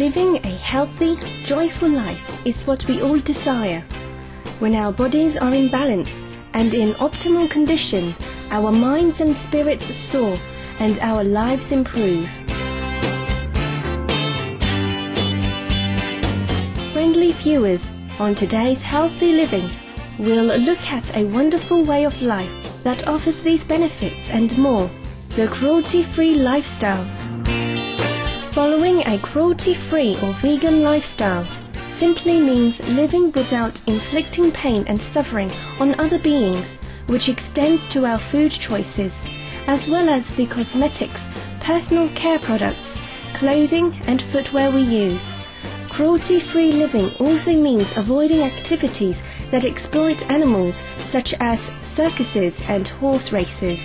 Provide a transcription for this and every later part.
Living a healthy, joyful life is what we all desire. When our bodies are in balance and in optimal condition, our minds and spirits soar and our lives improve. Friendly viewers, on today's Healthy Living, we'll look at a wonderful way of life that offers these benefits and more, the cruelty-free lifestyle. Following a cruelty-free or vegan lifestyle simply means living without inflicting pain and suffering on other beings, which extends to our food choices, as well as the cosmetics, personal care products, clothing and footwear we use. Cruelty-free living also means avoiding activities that exploit animals, such as circuses and horse races.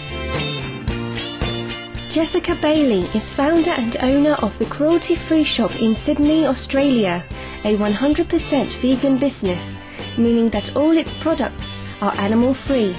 Jessica Bailey is founder and owner of the Cruelty Free Shop in Sydney, Australia, a 100% vegan business, meaning that all its products are animal-free.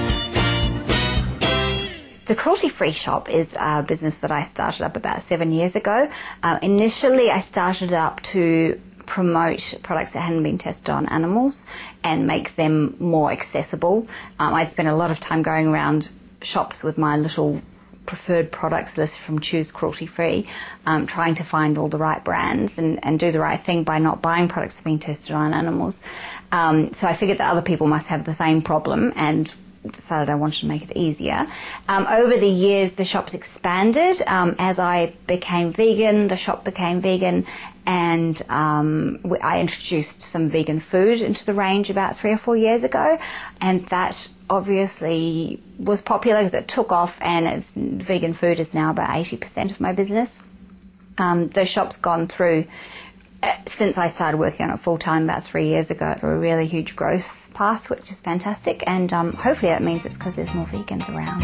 The Cruelty Free Shop is a business that I started up about 7 years ago. Initially, I started up to promote products that hadn't been tested on animals and make them more accessible. I'd spent a lot of time going around shops with my little preferred products list from Choose Cruelty Free, trying to find all the right brands and do the right thing by not buying products that have been tested on animals. So I figured that other people must have the same problem and decided I wanted to make it easier. Over the years, the shop's expanded. As I became vegan, the shop became vegan, and I introduced some vegan food into the range about 3 or 4 years ago, and that obviously was popular because it took off, and vegan food is now about 80% of my business. The shop's gone through, since I started working on it full-time about 3 years ago, a really huge growth path, which is fantastic, and hopefully that means it's because there's more vegans around.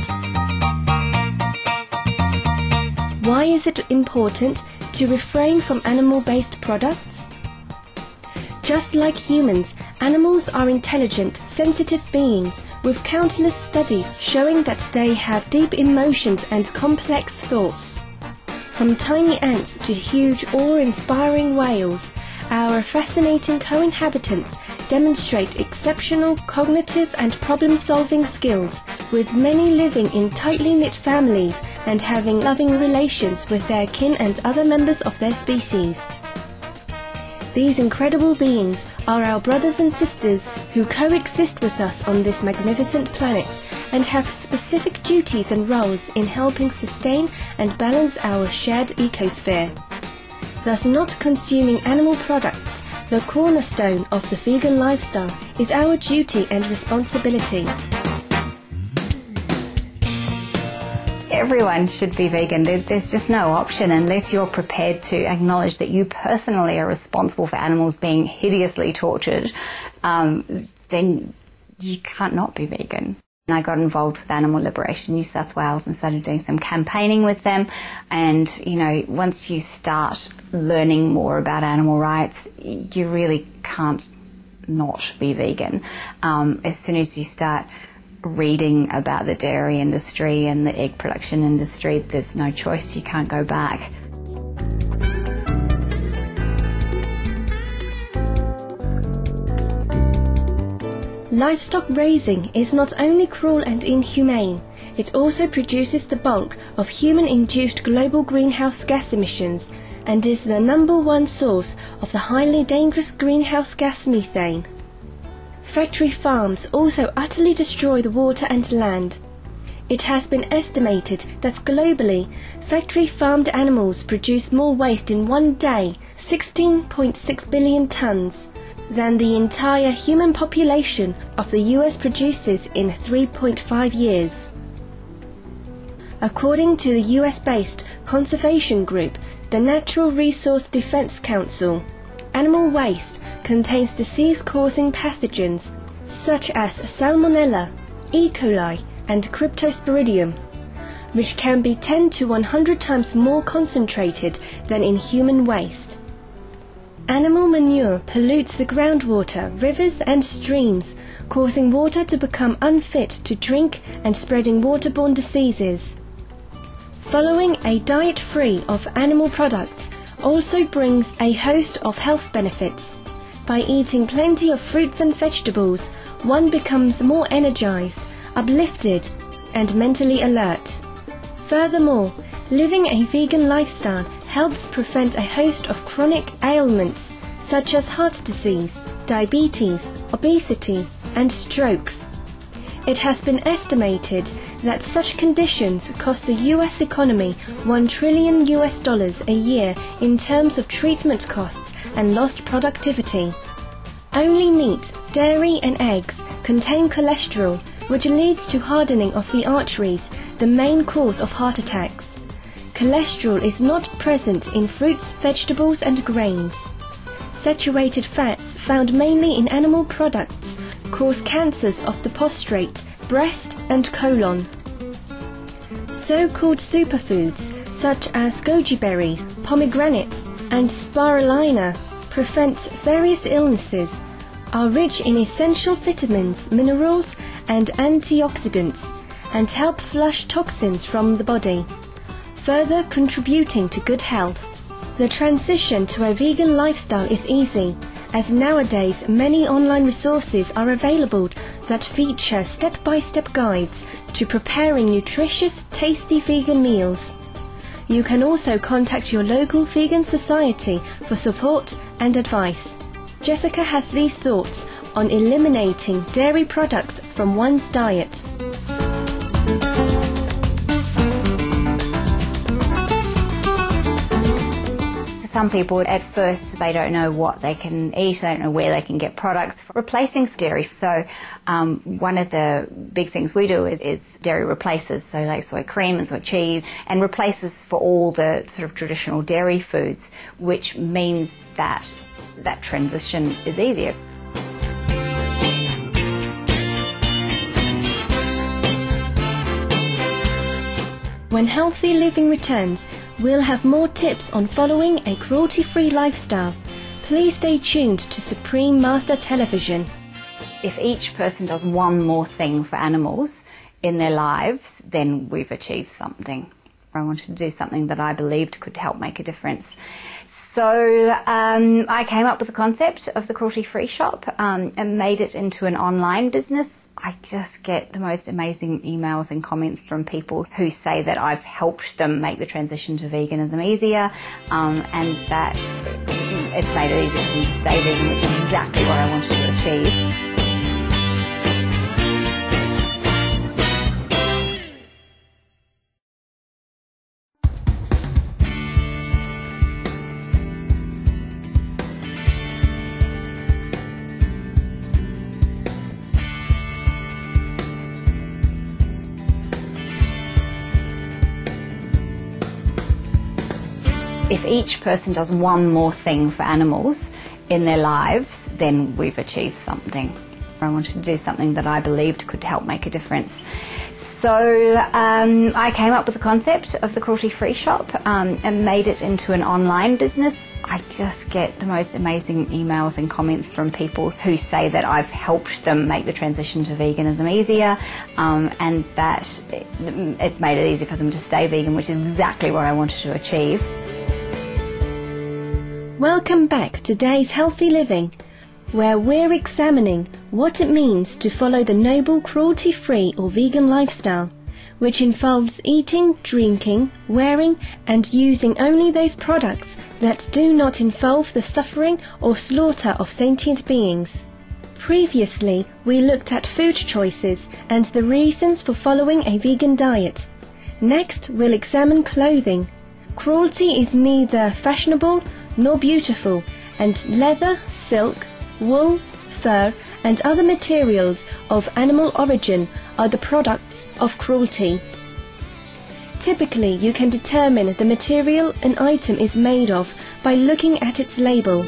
Why is it important to refrain from animal-based products? Just like humans, animals are intelligent, sensitive beings with countless studies showing that they have deep emotions and complex thoughts. From tiny ants to huge, awe-inspiring whales, our fascinating co-inhabitants demonstrate exceptional cognitive and problem-solving skills, with many living in tightly knit families and having loving relations with their kin and other members of their species. These incredible beings are our brothers and sisters who coexist with us on this magnificent planet and have specific duties and roles in helping sustain and balance our shared ecosphere. Thus, not consuming animal products, the cornerstone of the vegan lifestyle, is our duty and responsibility. Everyone should be vegan. There's just no option unless you're prepared to acknowledge that you personally are responsible for animals being hideously tortured. Then you can't not be vegan. I got involved with Animal Liberation New South Wales and started doing some campaigning with them. And, once you start learning more about animal rights, you really can't not be vegan. As soon as you start reading about the dairy industry and the egg production industry, there's no choice, you can't go back. Livestock raising is not only cruel and inhumane, it also produces the bulk of human-induced global greenhouse gas emissions and is the #1 source of the highly dangerous greenhouse gas methane. Factory farms also utterly destroy the water and land. It has been estimated that globally, factory-farmed animals produce more waste in one day, 16.6 billion tons, than the entire human population of the US produces in 3.5 years. According to the US-based conservation group, the Natural Resource Defense Council, animal waste contains disease-causing pathogens such as Salmonella, E. coli, and Cryptosporidium, which can be 10 to 100 times more concentrated than in human waste. Animal manure pollutes the groundwater, rivers and streams, causing water to become unfit to drink and spreading waterborne diseases. Following a diet free of animal products, also brings a host of health benefits. By eating plenty of fruits and vegetables, one becomes more energized, uplifted, and mentally alert. Furthermore, living a vegan lifestyle helps prevent a host of chronic ailments such as heart disease, diabetes, obesity, and strokes. It has been estimated that such conditions cost the US economy $1 trillion a year in terms of treatment costs and lost productivity. Only meat, dairy, and eggs contain cholesterol, which leads to hardening of the arteries, the main cause of heart attacks. Cholesterol is not present in fruits, vegetables, and grains. Saturated fats found mainly in animal products cause cancers of the prostate, breast, and colon. So-called superfoods such as goji berries, pomegranates, and spirulina prevent various illnesses, are rich in essential vitamins, minerals, and antioxidants, and help flush toxins from the body, further contributing to good health. The transition to a vegan lifestyle is easy, as nowadays many online resources are available that feature step-by-step guides to preparing nutritious, tasty vegan meals. You can also contact your local vegan society for support and advice. Jessica has these thoughts on eliminating dairy products from one's diet. Some people, at first, they don't know what they can eat, they don't know where they can get products for replacing dairy. So one of the big things we do is dairy replacers, so like soy cream and soy cheese, and replacers for all the sort of traditional dairy foods, which means that that transition is easier. When healthy living returns, we'll have more tips on following a cruelty-free lifestyle. Please stay tuned to Supreme Master Television. If each person does one more thing for animals in their lives, then we've achieved something. I wanted to do something that I believed could help make a difference. So I came up with the concept of the cruelty-free shop and made it into an online business. I just get the most amazing emails and comments from people who say that I've helped them make the transition to veganism easier, and that it's made it easier for them to stay vegan, which is exactly what I wanted to achieve. If each person does one more thing for animals in their lives, then we've achieved something. I wanted to do something that I believed could help make a difference. So I came up with the concept of the cruelty-free shop and made it into an online business. I just get the most amazing emails and comments from people who say that I've helped them make the transition to veganism easier, and that it's made it easier for them to stay vegan, which is exactly what I wanted to achieve. Welcome back to Today's Healthy Living, where we're examining what it means to follow the noble cruelty-free or vegan lifestyle, which involves eating, drinking, wearing, and using only those products that do not involve the suffering or slaughter of sentient beings. Previously, we looked at food choices and the reasons for following a vegan diet. Next, we'll examine clothing. Cruelty is neither fashionable nor beautiful, and leather, silk, wool, fur, and other materials of animal origin are the products of cruelty. Typically, you can determine the material an item is made of by looking at its label.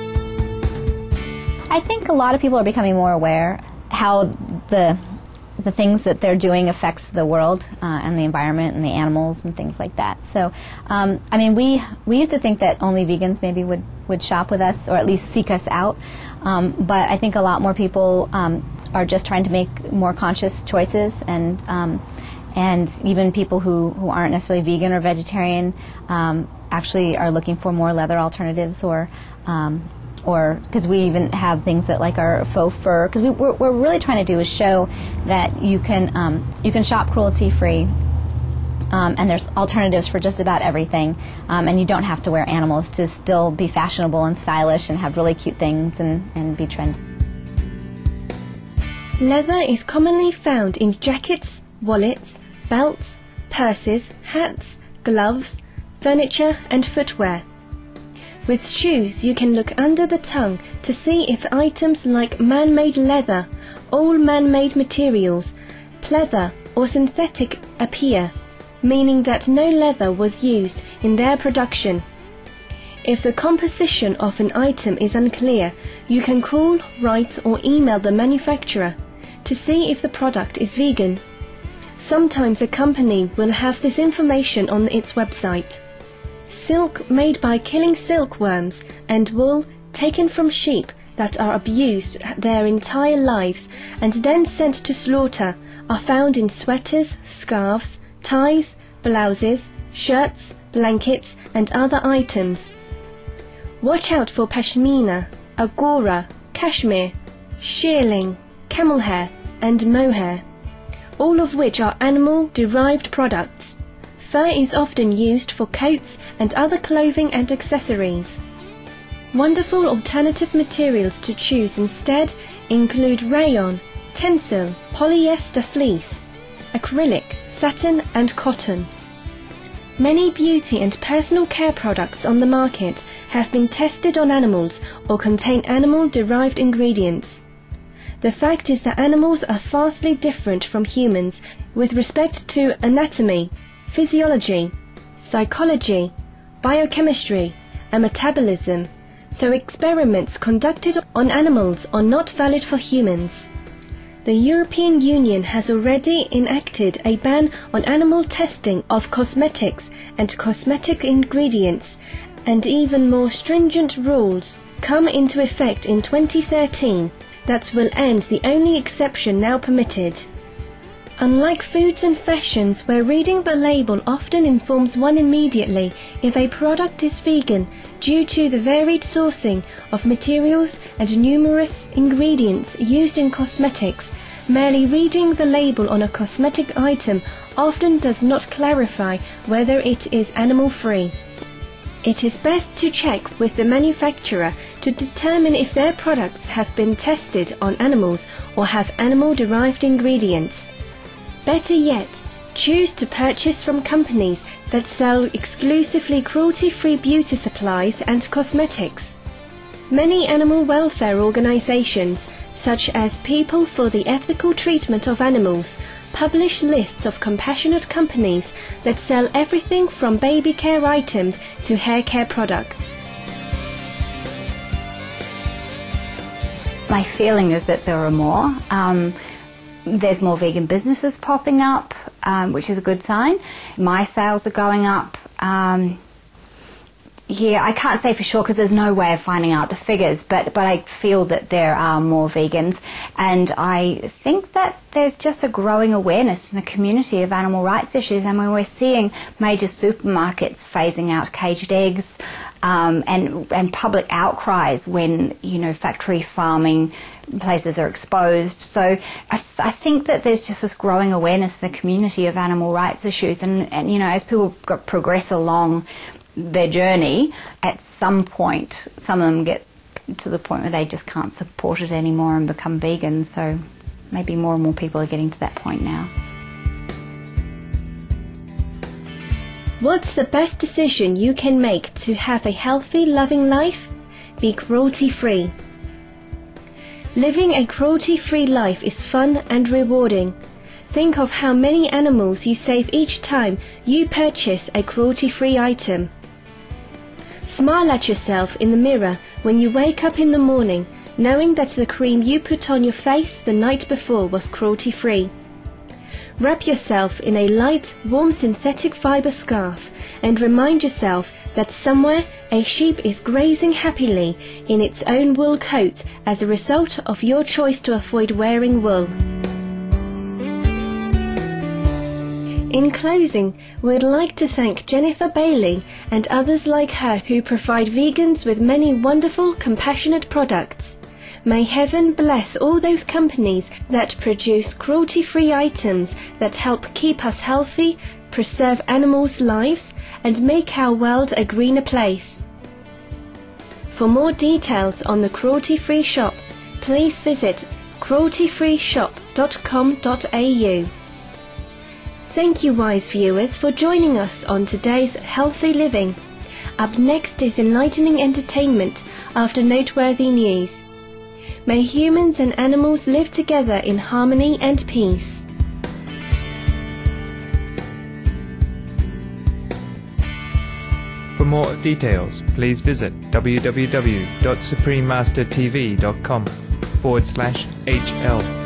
I think a lot of people are becoming more aware how the things that they're doing affects the world and the environment and the animals and things like that. So, I mean, we used to think that only vegans maybe would shop with us or at least seek us out. But I think a lot more people are just trying to make more conscious choices and And even people who aren't necessarily vegan or vegetarian actually are looking for more leather alternatives, or because we even have things that like our faux fur, because what we're really trying to do is show that you can shop cruelty free. And there's alternatives for just about everything, and you don't have to wear animals to still be fashionable and stylish and have really cute things and be trendy. Leather is commonly found in jackets, wallets, belts, purses, hats, gloves, furniture and footwear. With shoes, you can look under the tongue to see if items like man-made leather, all man-made materials, pleather or synthetic appear, meaning that no leather was used in their production. If the composition of an item is unclear, you can call, write or email the manufacturer to see if the product is vegan. Sometimes a company will have this information on its website. Silk made by killing silkworms and wool taken from sheep that are abused their entire lives and then sent to slaughter are found in sweaters, scarves, ties, blouses, shirts, blankets and other items. Watch out for pashmina, angora, cashmere, shearling, camel hair and mohair, all of which are animal-derived products. Fur is often used for coats and other clothing and accessories. Wonderful alternative materials to choose instead include rayon, tencel, polyester fleece, acrylic, satin and cotton. Many beauty and personal care products on the market have been tested on animals or contain animal-derived ingredients. The fact is that animals are vastly different from humans with respect to anatomy, physiology, psychology, biochemistry and metabolism, so experiments conducted on animals are not valid for humans. The European Union has already enacted a ban on animal testing of cosmetics and cosmetic ingredients, and even more stringent rules come into effect in 2013 that will end the only exception now permitted. Unlike foods and fashions, where reading the label often informs one immediately if a product is vegan due to the varied sourcing of materials and numerous ingredients used in cosmetics, merely reading the label on a cosmetic item often does not clarify whether it is animal-free. It is best to check with the manufacturer to determine if their products have been tested on animals or have animal-derived ingredients. Better yet, choose to purchase from companies that sell exclusively cruelty-free beauty supplies and cosmetics. Many animal welfare organizations, such as People for the Ethical Treatment of Animals, publish lists of compassionate companies that sell everything from baby care items to hair care products. My feeling is that there are more. There's more vegan businesses popping up, which is a good sign. My sales are going up. I can't say for sure because there's no way of finding out the figures, but I feel that there are more vegans, and I think that there's just a growing awareness in the community of animal rights issues. And when we're seeing major supermarkets phasing out caged eggs, and public outcries when factory farming places are exposed. So I think that there's just this growing awareness in the community of animal rights issues, and as people progress along their journey, at some point some of them get to the point where they just can't support it anymore and become vegan. So maybe more and more people are getting to that point now. What's the best decision you can make to have a healthy, loving life? Be cruelty-free. Living a cruelty-free life is fun and rewarding. Think of how many animals you save each time you purchase a cruelty-free item. Smile at yourself in the mirror when you wake up in the morning, knowing that the cream you put on your face the night before was cruelty-free. Wrap yourself in a light, warm synthetic fibre scarf and remind yourself that somewhere a sheep is grazing happily in its own wool coat as a result of your choice to avoid wearing wool. In closing, we'd like to thank Jennifer Bailey and others like her who provide vegans with many wonderful, compassionate products. May heaven bless all those companies that produce cruelty-free items that help keep us healthy, preserve animals' lives, and make our world a greener place. For more details on the Cruelty Free Shop, please visit crueltyfreeshop.com.au. Thank you, wise viewers, for joining us on today's Healthy Living. Up next is enlightening entertainment after noteworthy news. May humans and animals live together in harmony and peace. For more details, please visit www.suprememastertv.com/HL.